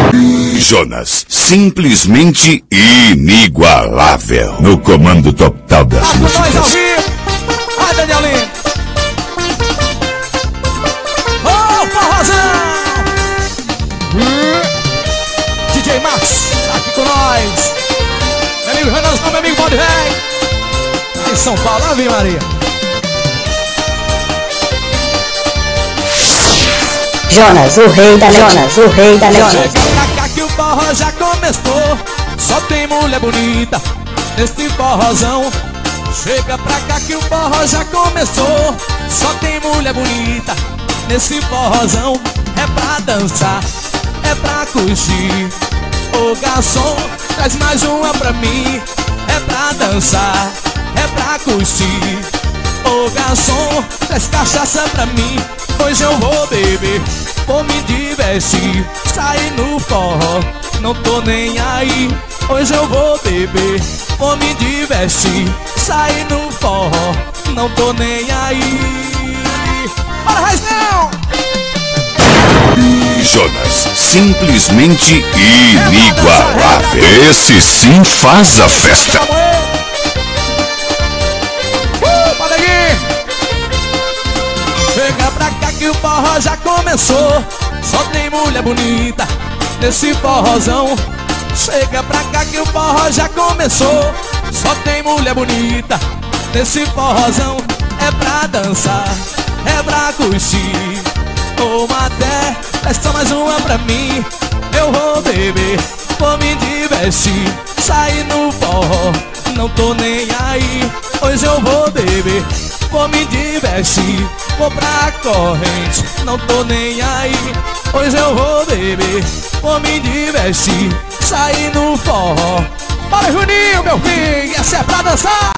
Jonas, simplesmente inigualável. No comando total das músicas. Nós ao vivo. Ai, Danielinho. Ô, forrozão. DJ Max, tá aqui com nós. Meu amigo Renanzão, meu amigo Bode Rei. Em São Paulo, Ave Maria. Jonas, o rei da Jonas, o rei da Jonas. Chega pra cá que o forró já começou. Só tem mulher bonita nesse forrozão. Chega pra cá que o forró já começou. Só tem mulher bonita nesse forrozão. É pra dançar, é pra curtir. Ô garçom, traz mais uma pra mim. É pra dançar, é pra curtir. Ô garçom, traz cachaça pra mim. Hoje eu vou beber, vou me divertir. Sair no forró, não tô nem aí. Hoje eu vou beber, vou me divertir. Sair no forró, não tô nem aí. Bora, Raizão! Jonas, simplesmente inigualável. Esse sim faz a festa. Chega pra cá que o forró já começou. Só tem mulher bonita nesse forrozão. Chega pra cá que o forró já começou. Só tem mulher bonita nesse forrozão. É pra dançar, é pra curtir. Ô Maté, testa mais uma pra mim. Eu vou beber, vou me divertir. Sair no forró, não tô nem aí. Hoje eu vou beber, vou me divertir. Vou pra corrente, não tô nem aí. Hoje eu vou beber, vou me divertir. Sair no forró. Bora, Juninho, meu filho, essa é pra dançar.